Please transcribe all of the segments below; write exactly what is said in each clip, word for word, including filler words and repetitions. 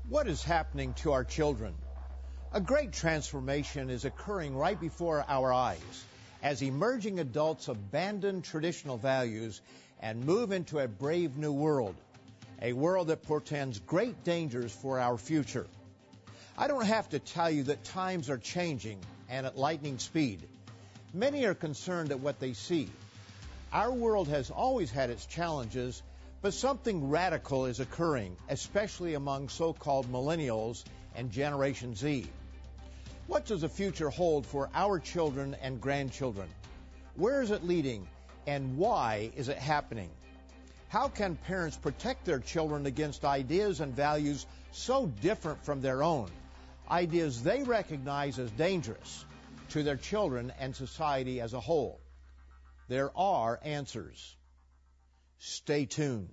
What is happening to our children? A great transformation is occurring right before our eyes as emerging adults abandon traditional values and move into a brave new world, a world that portends great dangers for our future. I don't have to tell you that times are changing and at lightning speed. Many are concerned at what they see. Our world has always had its challenges, but something radical is occurring, especially among so-called millennials and Generation Z. What does the future hold for our children and grandchildren? Where is it leading, and why is it happening? How can parents protect their children against ideas and values so different from their own, ideas they recognize as dangerous to their children and society as a whole? There are answers. Stay tuned.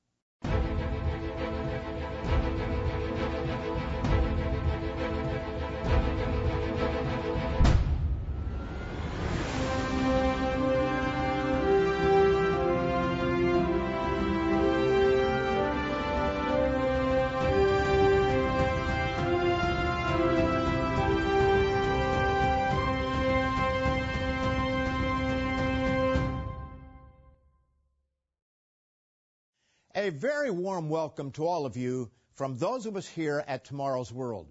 A very warm welcome to all of you from those of us here at Tomorrow's World.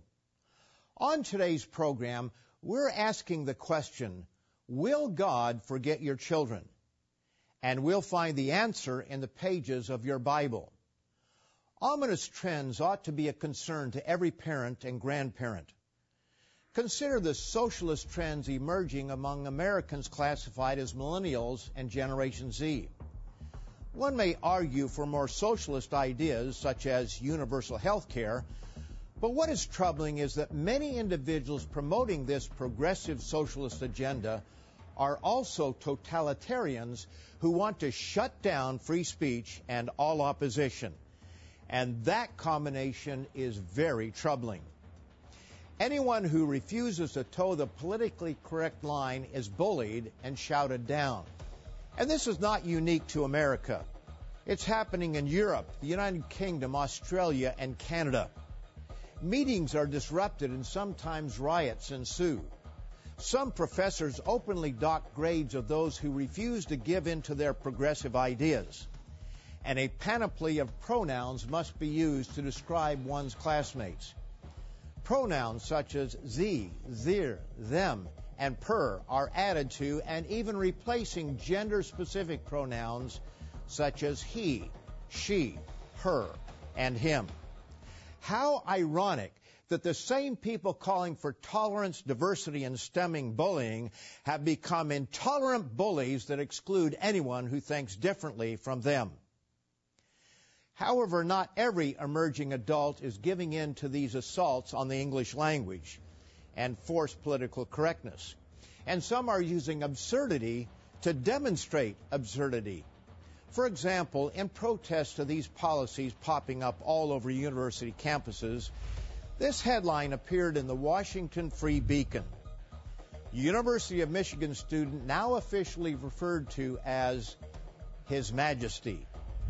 On today's program, we're asking the question, will God forget your children? And we'll find the answer in the pages of your Bible. Ominous trends ought to be a concern to every parent and grandparent. Consider the socialist trends emerging among Americans classified as millennials and Generation Z. One may argue for more socialist ideas, such as universal health care, but what is troubling is that many individuals promoting this progressive socialist agenda are also totalitarians who want to shut down free speech and all opposition. And that combination is very troubling. Anyone who refuses to toe the politically correct line is bullied and shouted down. And this is not unique to America. It's happening in Europe, the United Kingdom, Australia, and Canada. Meetings are disrupted and sometimes riots ensue. Some professors openly dock grades of those who refuse to give in to their progressive ideas. And a panoply of pronouns must be used to describe one's classmates. Pronouns such as ze, zir, them, and per are added to and even replacing gender-specific pronouns such as he, she, her, and him. How ironic that the same people calling for tolerance, diversity, and stemming bullying have become intolerant bullies that exclude anyone who thinks differently from them. However, not every emerging adult is giving in to these assaults on the English language and forced political correctness. And some are using absurdity to demonstrate absurdity. For example, in protest to these policies popping up all over university campuses, this headline appeared in the Washington Free Beacon. University of Michigan student now officially referred to as His Majesty.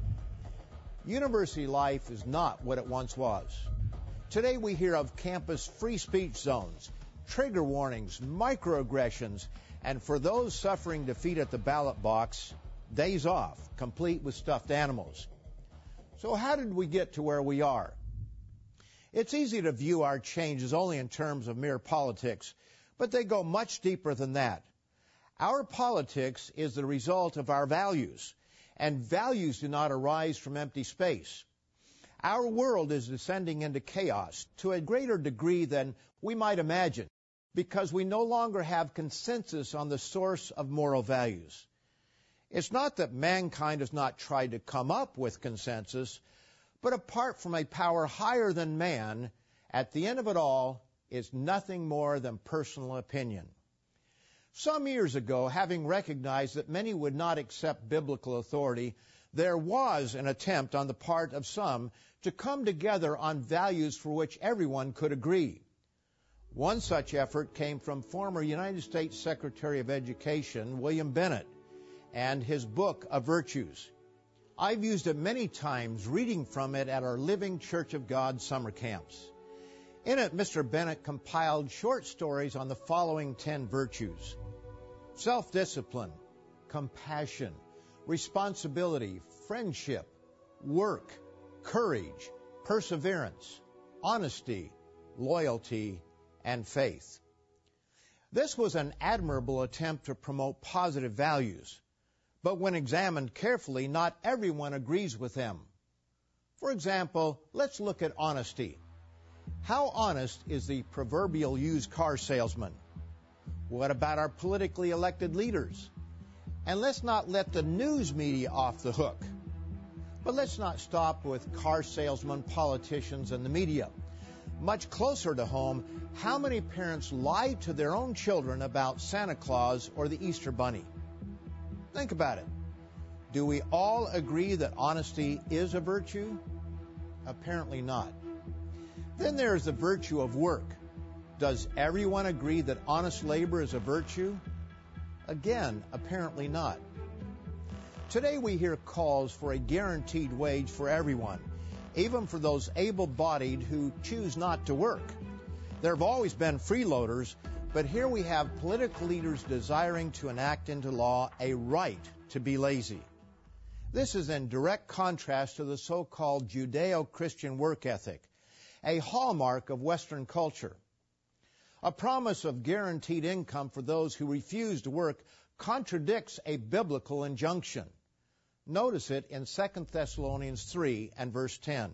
University life is not what it once was. Today we hear of campus free speech zones, trigger warnings, microaggressions, and for those suffering defeat at the ballot box, days off, complete with stuffed animals. So how did we get to where we are? It's easy to view our changes only in terms of mere politics, but they go much deeper than that. Our politics is the result of our values, and values do not arise from empty space. Our world is descending into chaos to a greater degree than we might imagine, because we no longer have consensus on the source of moral values. It's not that mankind has not tried to come up with consensus, but apart from a power higher than man, at the end of it all is nothing more than personal opinion. Some years ago, having recognized that many would not accept biblical authority, there was an attempt on the part of some to come together on values for which everyone could agree. One such effort came from former United States Secretary of Education William Bennett and his book of virtues. I've used it many times, reading from it at our Living Church of God summer camps. In it, Mister Bennett compiled short stories on the following ten virtues: self-discipline, compassion, responsibility, friendship, work, courage, perseverance, honesty, loyalty, and faith. This was an admirable attempt to promote positive values, but when examined carefully, not everyone agrees with them. For example, let's look at honesty. How honest is the proverbial used car salesman? What about our politically elected leaders? And let's not let the news media off the hook. But let's not stop with car salesmen, politicians, and the media. Much closer to home, how many parents lie to their own children about Santa Claus or the Easter Bunny? Think about it. Do we all agree that honesty is a virtue? Apparently not. Then there is the virtue of work. Does everyone agree that honest labor is a virtue? Again, apparently not. Today we hear calls for a guaranteed wage for everyone, even for those able-bodied who choose not to work. There have always been freeloaders, but here we have political leaders desiring to enact into law a right to be lazy. This is in direct contrast to the so-called Judeo-Christian work ethic, a hallmark of Western culture. A promise of guaranteed income for those who refuse to work contradicts a biblical injunction. Notice it in Second Thessalonians three and verse ten.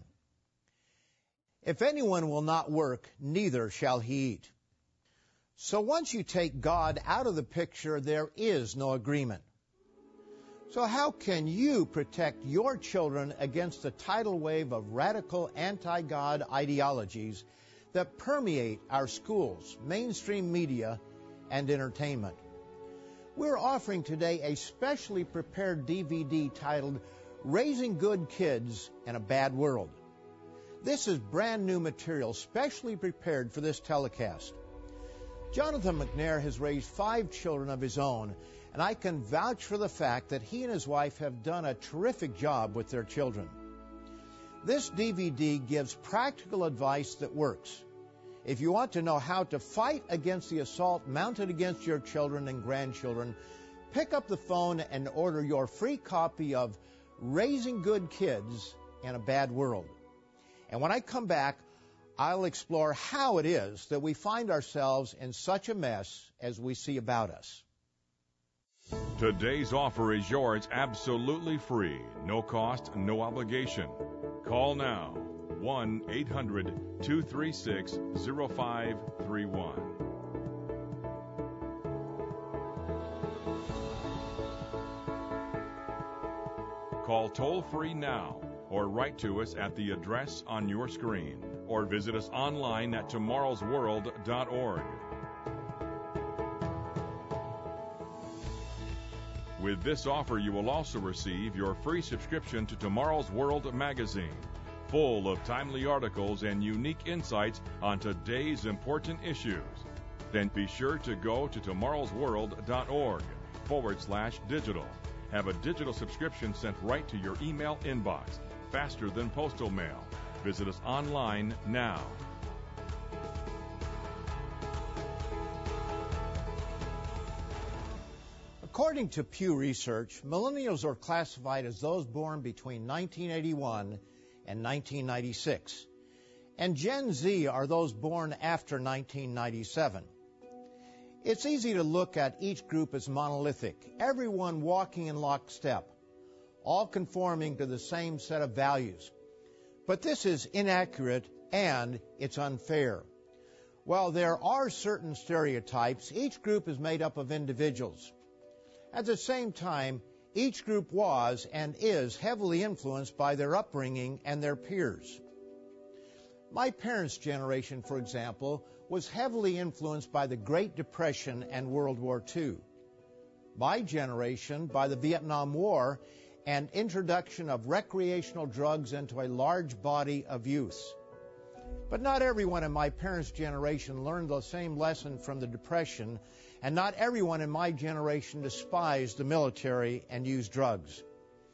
If anyone will not work, neither shall he eat. So once you take God out of the picture, there is no agreement. So how can you protect your children against the tidal wave of radical anti-God ideologies that permeate our schools, mainstream media, and entertainment? We're offering today a specially prepared D V D titled Raising Good Kids in a Bad World. This is brand new material specially prepared for this telecast. Jonathan McNair has raised five children of his own, and I can vouch for the fact that he and his wife have done a terrific job with their children. This D V D gives practical advice that works. If you want to know how to fight against the assault mounted against your children and grandchildren, pick up the phone and order your free copy of Raising Good Kids in a Bad World. And when I come back, I'll explore how it is that we find ourselves in such a mess as we see about us. Today's offer is yours absolutely free. No cost, no obligation. Call now. one eight hundred two three six zero five three one. Call toll-free now or write to us at the address on your screen or visit us online at tomorrows world dot org. With this offer, you will also receive your free subscription to Tomorrow's World magazine, full of timely articles and unique insights on today's important issues. Then be sure to go to tomorrows world dot org forward slash digital. Have a digital subscription sent right to your email inbox, faster than postal mail. Visit us online now. According to Pew Research, millennials are classified as those born between nineteen eighty-one and nineteen ninety-six, and Gen Z are those born after nineteen ninety-seven. It's easy to look at each group as monolithic, everyone walking in lockstep, all conforming to the same set of values. But this is inaccurate and it's unfair. While there are certain stereotypes, each group is made up of individuals. At the same time, each group was and is heavily influenced by their upbringing and their peers. My parents' generation, for example, was heavily influenced by the Great Depression and World War Two. My generation by the Vietnam War and introduction of recreational drugs into a large body of youths. But not everyone in my parents' generation learned the same lesson from the Depression, and not everyone in my generation despised the military and used drugs.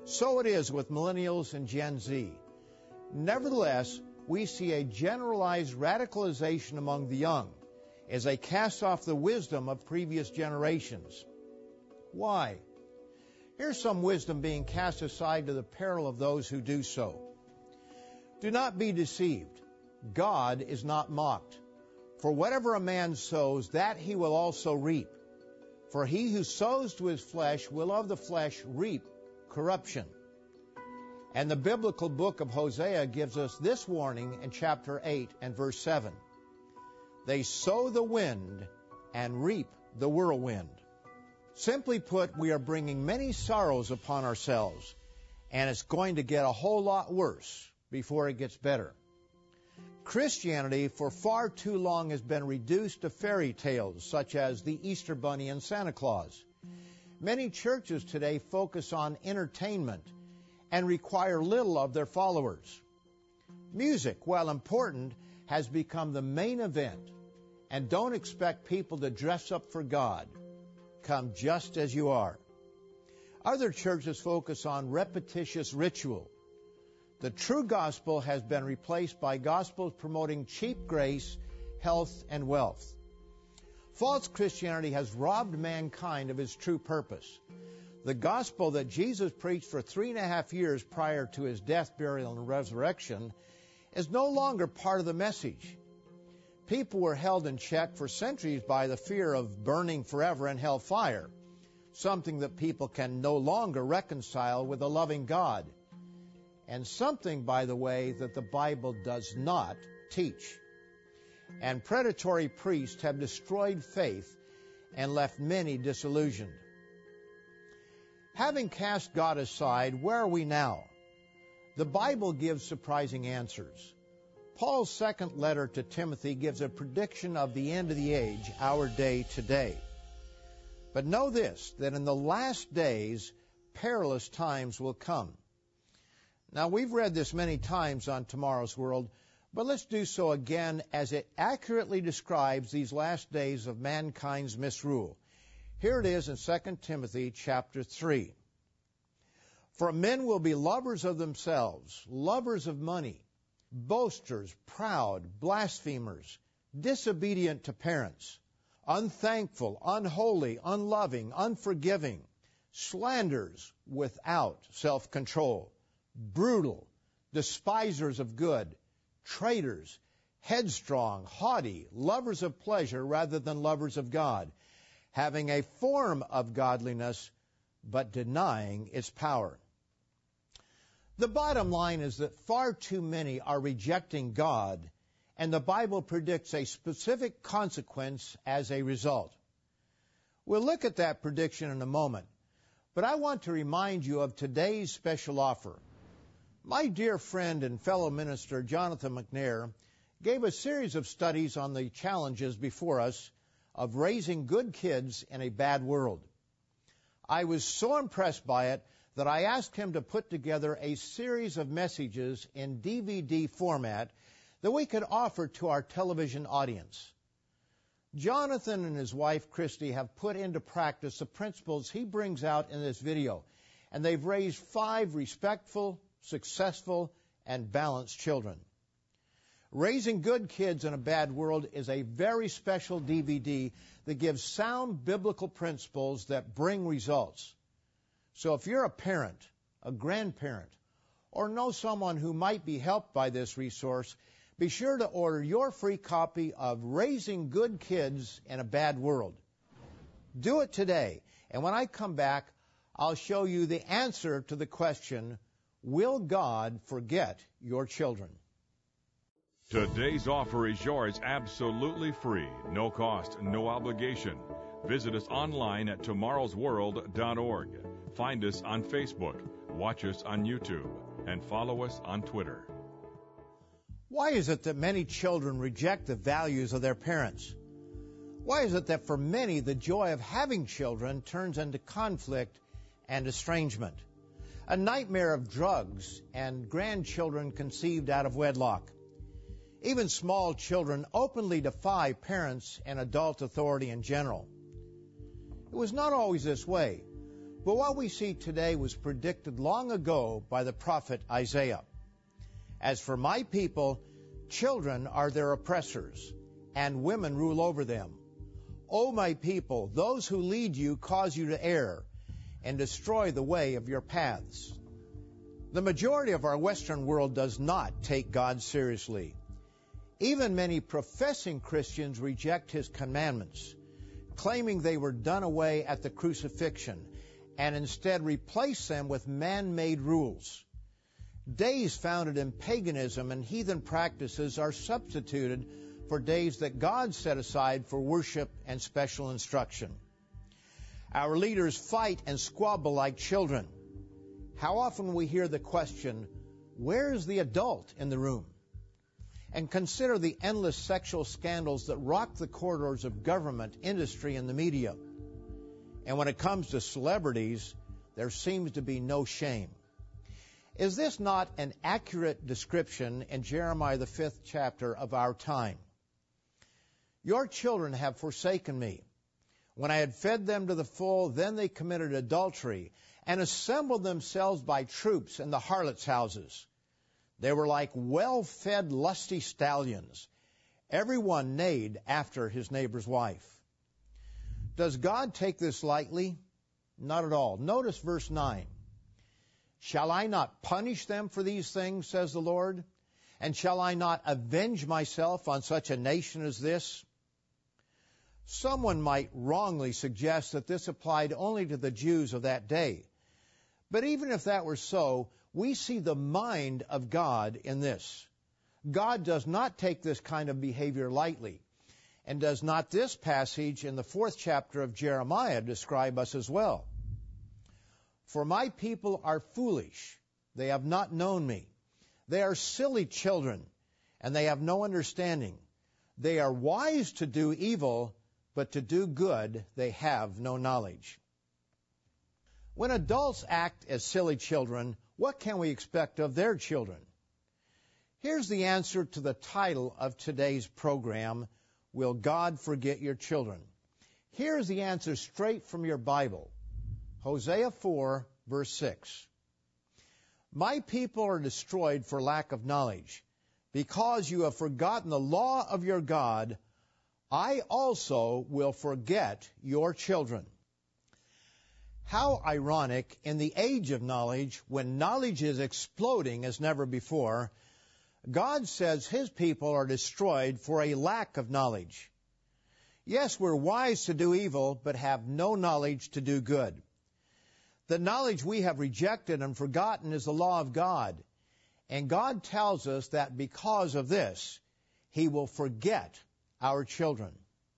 So it is with millennials and Gen Z. Nevertheless, we see a generalized radicalization among the young as they cast off the wisdom of previous generations. Why? Here's some wisdom being cast aside to the peril of those who do so. Do not be deceived. God is not mocked. For whatever a man sows, that he will also reap. For he who sows to his flesh will of the flesh reap corruption. And the biblical book of Hosea gives us this warning in chapter eight and verse seven. They sow the wind and reap the whirlwind. Simply put, we are bringing many sorrows upon ourselves, and it's going to get a whole lot worse before it gets better. Christianity for far too long has been reduced to fairy tales such as the Easter Bunny and Santa Claus. Many churches today focus on entertainment and require little of their followers. Music, while important, has become the main event, and don't expect people to dress up for God. Come just as you are. Other churches focus on repetitious ritual. The true gospel has been replaced by gospels promoting cheap grace, health, and wealth. False Christianity has robbed mankind of its true purpose. The gospel that Jesus preached for three and a half years prior to his death, burial, and resurrection is no longer part of the message. People were held in check for centuries by the fear of burning forever in hellfire, something that people can no longer reconcile with a loving God, and something, by the way, that the Bible does not teach. And predatory priests have destroyed faith and left many disillusioned. Having cast God aside, where are we now? The Bible gives surprising answers. Paul's second letter to Timothy gives a prediction of the end of the age, our day today. But know this, that in the last days, perilous times will come. Now, we've read this many times on Tomorrow's World, but let's do so again as it accurately describes these last days of mankind's misrule. Here it is in Second Timothy chapter three. For men will be lovers of themselves, lovers of money, boasters, proud, blasphemers, disobedient to parents, unthankful, unholy, unloving, unforgiving, slanderers, without self-control, brutal, despisers of good, traitors, headstrong, haughty, lovers of pleasure rather than lovers of God, having a form of godliness, but denying its power. The bottom line is that far too many are rejecting God, and the Bible predicts a specific consequence as a result. We'll look at that prediction in a moment, but I want to remind you of today's special offer. My dear friend and fellow minister, Jonathan McNair, gave a series of studies on the challenges before us of raising good kids in a bad world. I was so impressed by it that I asked him to put together a series of messages in D V D format that we could offer to our television audience. Jonathan and his wife, Christy, have put into practice the principles he brings out in this video, and they've raised five respectful, successful, and balanced children. Raising Good Kids in a Bad World is a very special D V D that gives sound biblical principles that bring results. So if you're a parent, a grandparent, or know someone who might be helped by this resource, be sure to order your free copy of Raising Good Kids in a Bad World. Do it today, and when I come back, I'll show you the answer to the question, will God forget your children? Today's offer is yours absolutely free, no cost, no obligation. Visit us online at tomorrows world dot org. Find us on Facebook, watch us on YouTube, and follow us on Twitter. Why is it that many children reject the values of their parents? Why is it that for many the joy of having children turns into conflict and estrangement? A nightmare of drugs and grandchildren conceived out of wedlock. Even small children openly defy parents and adult authority in general. It was not always this way. But what we see today was predicted long ago by the prophet Isaiah. As for my people, children are their oppressors, and women rule over them. O my people, those who lead you cause you to err, and destroy the way of your paths. The majority of our Western world does not take God seriously. Even many professing Christians reject His commandments, claiming they were done away at the crucifixion, and instead replace them with man-made rules. Days founded in paganism and heathen practices are substituted for days that God set aside for worship and special instruction. Our leaders fight and squabble like children. How often we hear the question, where's the adult in the room? And consider the endless sexual scandals that rock the corridors of government, industry, and the media. And when it comes to celebrities, there seems to be no shame. Is this not an accurate description in Jeremiah the fifth chapter of our time? Your children have forsaken me. When I had fed them to the full, then they committed adultery and assembled themselves by troops in the harlots' houses. They were like well-fed, lusty stallions. Every one neighed after his neighbor's wife. Does God take this lightly? Not at all. Notice verse nine. Shall I not punish them for these things, says the Lord? And shall I not avenge myself on such a nation as this? Someone might wrongly suggest that this applied only to the Jews of that day. But even if that were so, we see the mind of God in this. God does not take this kind of behavior lightly. And does not this passage in the fourth chapter of Jeremiah describe us as well? For my people are foolish. They have not known me. They are silly children, and they have no understanding. They are wise to do evil, but to do good they have no knowledge. When adults act as silly children, what can we expect of their children? Here's the answer to the title of today's program, Will God Forget Your Children? Here's the answer straight from your Bible. Hosea four, verse six. My people are destroyed for lack of knowledge. Because you have forgotten the law of your God, I also will forget your children. How ironic, in the age of knowledge, when knowledge is exploding as never before, God says His people are destroyed for a lack of knowledge. Yes, we're wise to do evil, but have no knowledge to do good. The knowledge we have rejected and forgotten is the law of God. And God tells us that because of this, He will forget our children.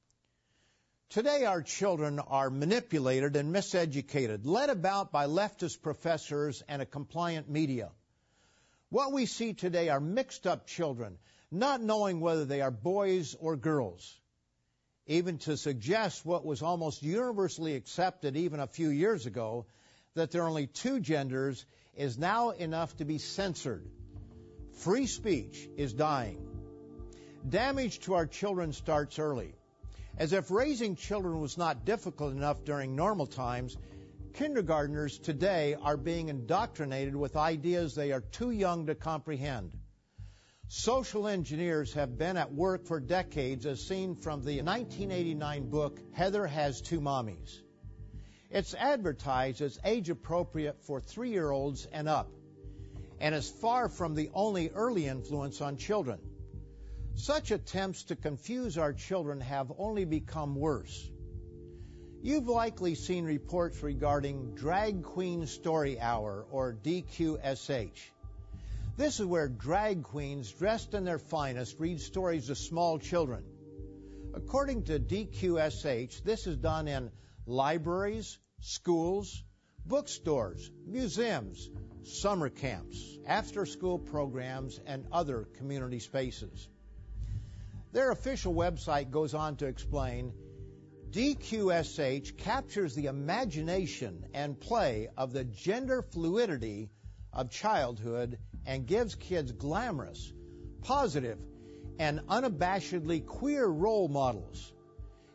Today our children are manipulated and miseducated, led about by leftist professors and a compliant media. What we see today are mixed up children, not knowing whether they are boys or girls. Even to suggest what was almost universally accepted even a few years ago, that there are only two genders, is now enough to be censored. Free speech is dying. Damage to our children starts early. As if raising children was not difficult enough during normal times, kindergartners today are being indoctrinated with ideas they are too young to comprehend. Social engineers have been at work for decades, as seen from the nineteen eighty-nine book, Heather Has Two Mommies. It's advertised as age-appropriate for three-year-olds and up, and is far from the only early influence on children. Such attempts to confuse our children have only become worse. You've likely seen reports regarding Drag Queen Story Hour, or D Q S H. This is where drag queens dressed in their finest read stories to small children. According to D Q S H, this is done in libraries, schools, bookstores, museums, summer camps, after-school programs, and other community spaces. Their official website goes on to explain, D Q S H captures the imagination and play of the gender fluidity of childhood and gives kids glamorous, positive, and unabashedly queer role models.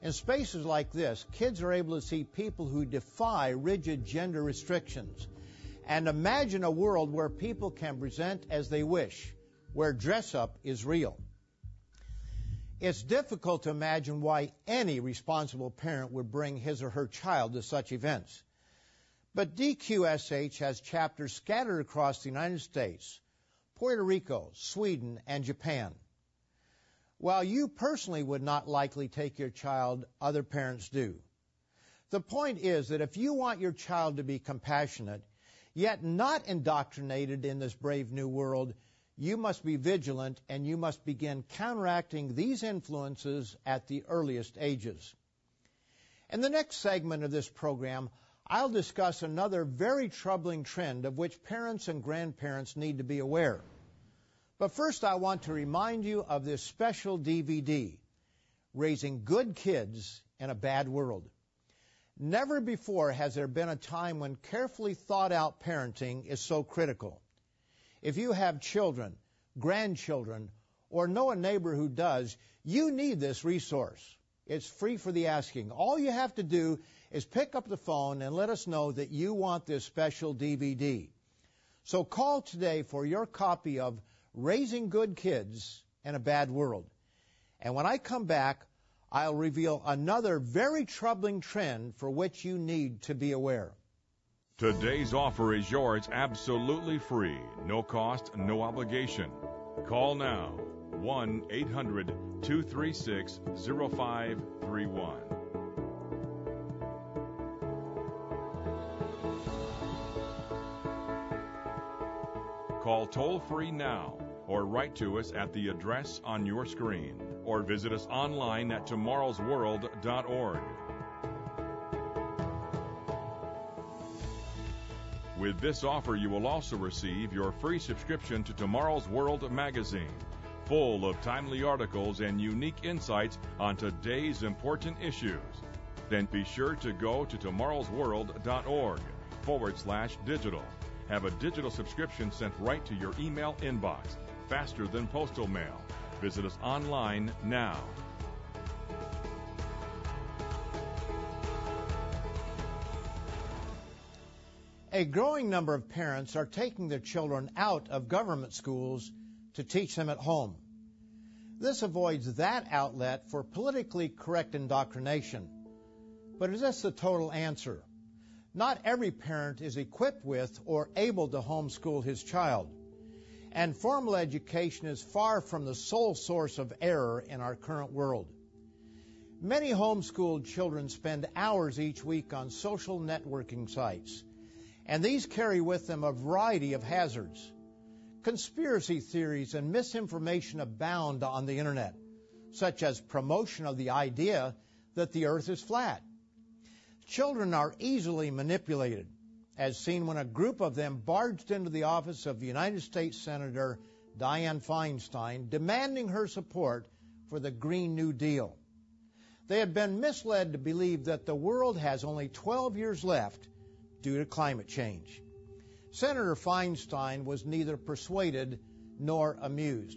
In spaces like this, kids are able to see people who defy rigid gender restrictions and imagine a world where people can present as they wish, where dress-up is real. It's difficult to imagine why any responsible parent would bring his or her child to such events. But D Q S H has chapters scattered across the United States, Puerto Rico, Sweden, and Japan. While you personally would not likely take your child, other parents do. The point is that if you want your child to be compassionate, yet not indoctrinated in this brave new world, you must be vigilant and you must begin counteracting these influences at the earliest ages. In the next segment of this program, I'll discuss another very troubling trend of which parents and grandparents need to be aware. But first, I want to remind you of this special D V D, Raising Good Kids in a Bad World. Never before has there been a time when carefully thought out parenting is so critical. If you have children, grandchildren, or know a neighbor who does, you need this resource. It's free for the asking. All you have to do is pick up the phone and let us know that you want this special D V D. So call today for your copy of Raising Good Kids in a Bad World. And when I come back, I'll reveal another very troubling trend for which you need to be aware. Today's offer is yours absolutely free. No cost, no obligation. Call now, one eight hundred two three six zero five three one. Call toll-free now or write to us at the address on your screen or visit us online at tomorrows world dot org. With this offer, you will also receive your free subscription to Tomorrow's World magazine, full of timely articles and unique insights on today's important issues. Then be sure to go to tomorrows world dot org forward slash digital. Have a digital subscription sent right to your email inbox, faster than postal mail. Visit us online now. A growing number of parents are taking their children out of government schools to teach them at home. This avoids that outlet for politically correct indoctrination. But is this the total answer? Not every parent is equipped with or able to homeschool his child. And formal education is far from the sole source of error in our current world. Many homeschooled children spend hours each week on social networking sites, and these carry with them a variety of hazards. Conspiracy theories and misinformation abound on the internet, such as promotion of the idea that the earth is flat. Children are easily manipulated, as seen when a group of them barged into the office of United States Senator Dianne Feinstein, demanding her support for the Green New Deal. They had been misled to believe that the world has only twelve years left due to climate change. Senator Feinstein was neither persuaded nor amused.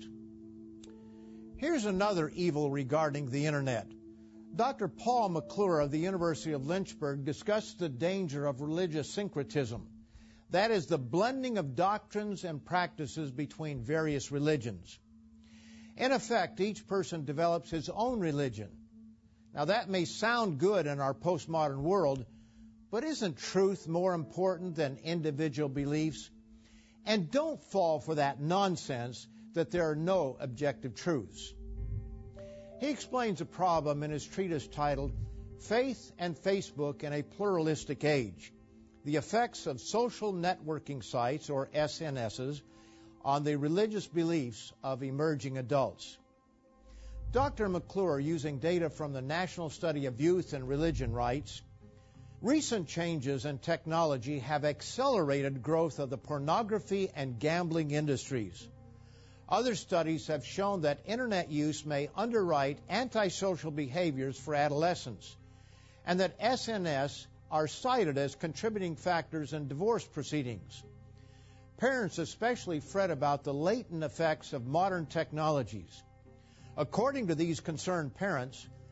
Here's another evil regarding the internet. Doctor Paul McClure of the University of Lynchburg discussed the danger of religious syncretism. That is the blending of doctrines and practices between various religions. In effect, each person develops his own religion. Now that may sound good in our postmodern world, but isn't truth more important than individual beliefs? And don't fall for that nonsense that there are no objective truths. He explains a problem in his treatise titled Faith and Facebook in a Pluralistic Age, the effects of social networking sites, or S N Ss, on the religious beliefs of emerging adults. Doctor McClure, using data from the National Study of Youth and Religion, writes, recent changes in technology have accelerated growth of the pornography and gambling industries. Other studies have shown that internet use may underwrite antisocial behaviors for adolescents, and that S N S are cited as contributing factors in divorce proceedings. Parents especially fret about the latent effects of modern technologies. According to these concerned parents,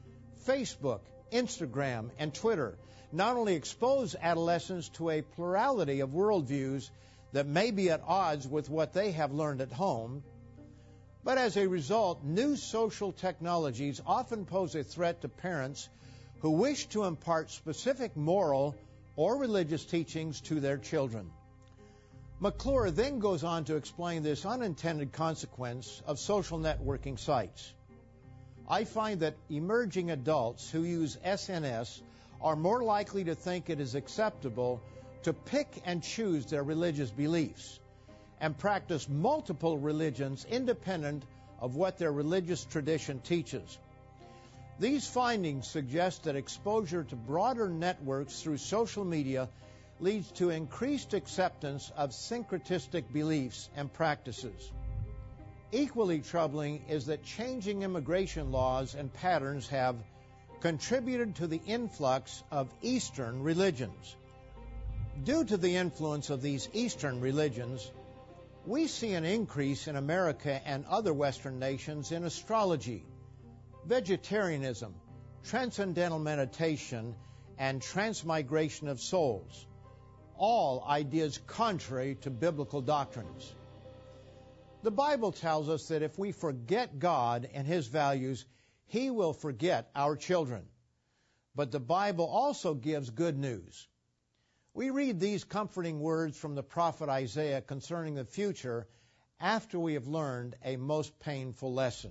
Facebook, Instagram, and Twitter not only expose adolescents to a plurality of worldviews that may be at odds with what they have learned at home, but as a result, new social technologies often pose a threat to parents who wish to impart specific moral or religious teachings to their children. McClure then goes on to explain this unintended consequence of social networking sites. I find that emerging adults who use S N S are more likely to think it is acceptable to pick and choose their religious beliefs and practice multiple religions independent of what their religious tradition teaches. These findings suggest that exposure to broader networks through social media leads to increased acceptance of syncretistic beliefs and practices. Equally troubling is that changing immigration laws and patterns have contributed to the influx of Eastern religions. Due to the influence of these Eastern religions, we see an increase in America and other Western nations in astrology, vegetarianism, transcendental meditation, and transmigration of souls, all ideas contrary to biblical doctrines. The Bible tells us that if we forget God and His values, He will forget our children. But the Bible also gives good news. We read these comforting words from the prophet Isaiah concerning the future after we have learned a most painful lesson.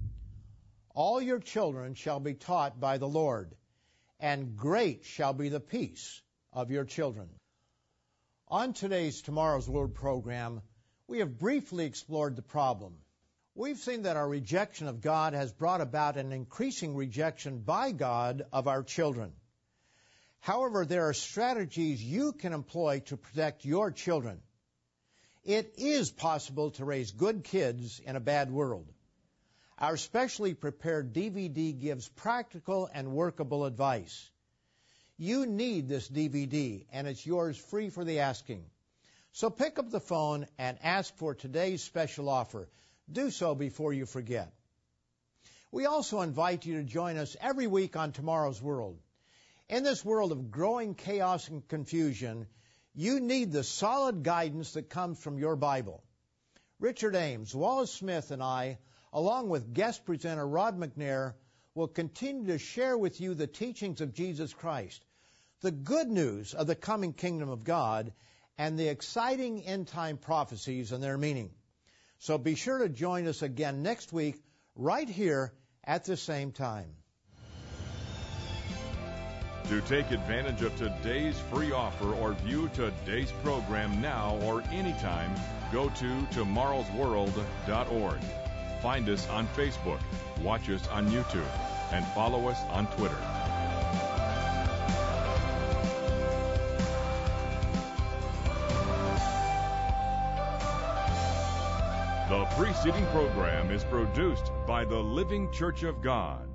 All your children shall be taught by the Lord, and great shall be the peace of your children. On today's Tomorrow's Word program, we have briefly explored the problem. We've seen that our rejection of God has brought about an increasing rejection by God of our children. However, there are strategies you can employ to protect your children. It is possible to raise good kids in a bad world. Our specially prepared D V D gives practical and workable advice. You need this D V D, and it's yours free for the asking. So pick up the phone and ask for today's special offer. Do so before you forget. We also invite you to join us every week on Tomorrow's World. In this world of growing chaos and confusion, you need the solid guidance that comes from your Bible. Richard Ames, Wallace Smith, and I, along with guest presenter Rod McNair, will continue to share with you the teachings of Jesus Christ, the good news of the coming kingdom of God, and the exciting end-time prophecies and their meaning. So be sure to join us again next week, right here at the same time. To take advantage of today's free offer or view today's program now or anytime, go to tomorrows world dot org. Find us on Facebook, watch us on YouTube, and follow us on Twitter. The preceding program is produced by the Living Church of God.